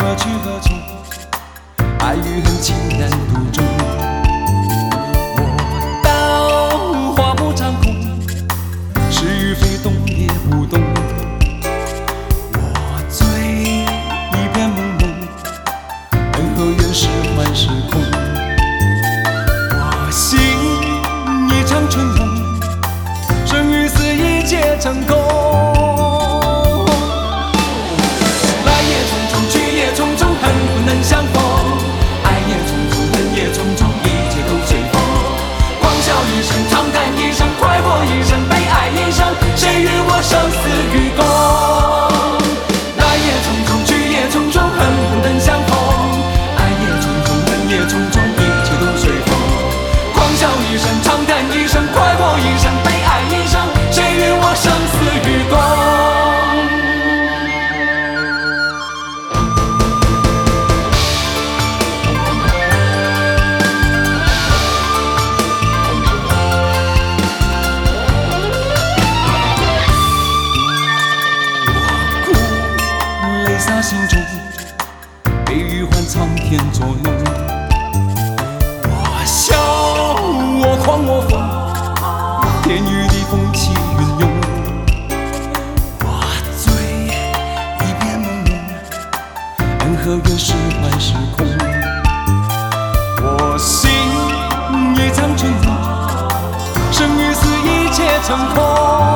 何去何从？爱与恨情难独钟。我道花木长空，是与非动也不动。我醉一片朦胧，恩和怨是幻是空。我心一场春梦，生与死一切成空。来也匆匆，去也匆匆，恨不能相逢。爱也匆匆，恨也匆匆，一切都随风。狂笑一声，长叹一声，快活一生，悲哀一生，谁与我生死与共？来也匆匆，去也匆匆，恨不能相逢。爱也匆匆，恨也匆匆，一切都随风。狂笑一声，长叹一声，快活一生，悲哀一生，谁与我生死与共？洒心中，悲与欢苍天作弄。我笑，我狂，我疯，天与地风起云涌。我醉，一片朦胧，恩和怨是幻是空。我心一场春梦，生与死一切成空。